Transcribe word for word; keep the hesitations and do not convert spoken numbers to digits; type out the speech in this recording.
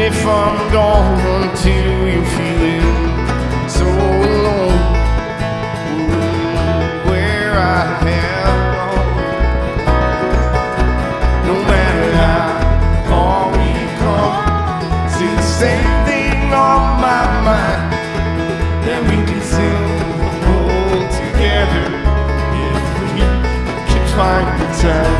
if I'm gone till you're feeling so alone, where I have gone, no matter how far we come, still the same thing on my mind, that we can still hold together if we can find the time.